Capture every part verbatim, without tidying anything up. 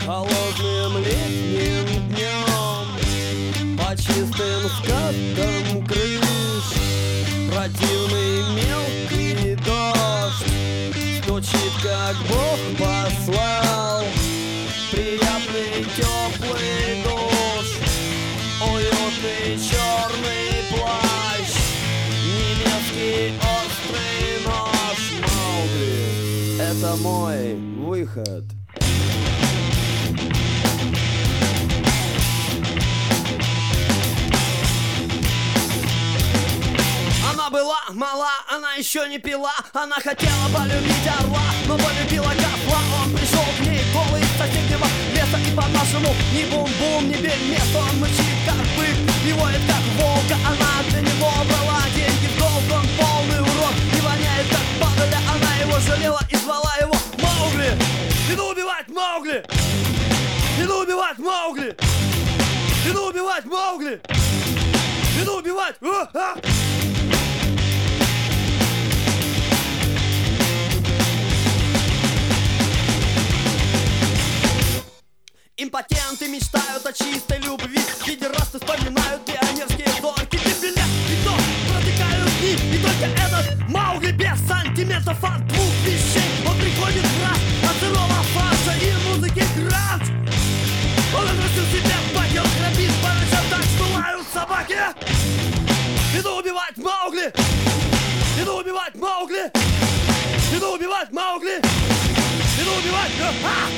холодным летним днем по чистым скатам крыш противный мелкий дождь стучит, как Бог послал. Приятный теплый душ, уютный черный плащ, немецкий острый нож. Маугли — это мой выход. Она была мала, она еще не пила, она хотела полюбить орла, но полюбила козла. Он пришел к ней голый из соседнего леса, и по-нашему ни бум-бум, ни бельмес. Он мычит, как бык, и воет, как волка. Она для него брала деньги в долг. Он полный урод и воняет, как падаля. Она его жалела и звала его Маугли. Иду убивать Маугли! Иду убивать Маугли! Иду убивать Маугли! Иду убивать! А-а! Импотенты мечтают о чистой любви, педерасты вспоминают пионерские зорки. Дебиля и то протекают дни, и только этот Маугли без сантиментов от двух вещей. Он приходит в раз от сырого фарша и музыки гранж. Он отрастил себе факел, храпит по ночам так, что лают собаки. Иду убивать Маугли! Иду убивать Маугли! Иду убивать Маугли! Иду убивать! А-а!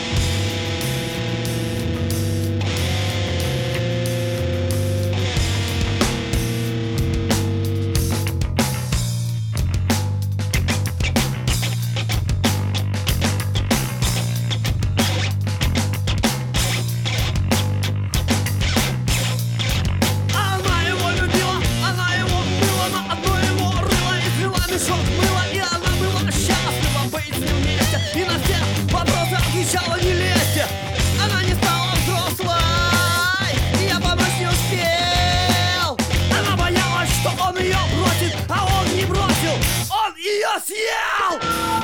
Не лезьте! Она не стала взрослой, и я помочь не успел. Она боялась, что он ее бросит, а он не бросил, он ее съел!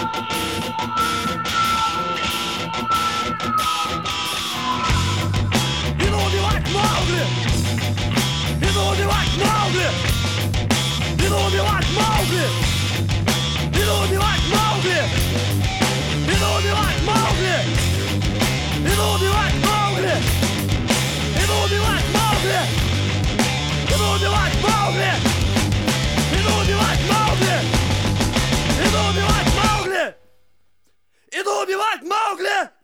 Иду убивать Маугли! Иду убивать Маугли! Иду убивать Маугли! Иду убивать Маугли! Иду убивать Маугли! Иду убивать Маугли! Иду убивать Маугли! Иду убивать Маугли! Иду убивать Маугли! Иду убивать Маугли! Иду убивать Маугли!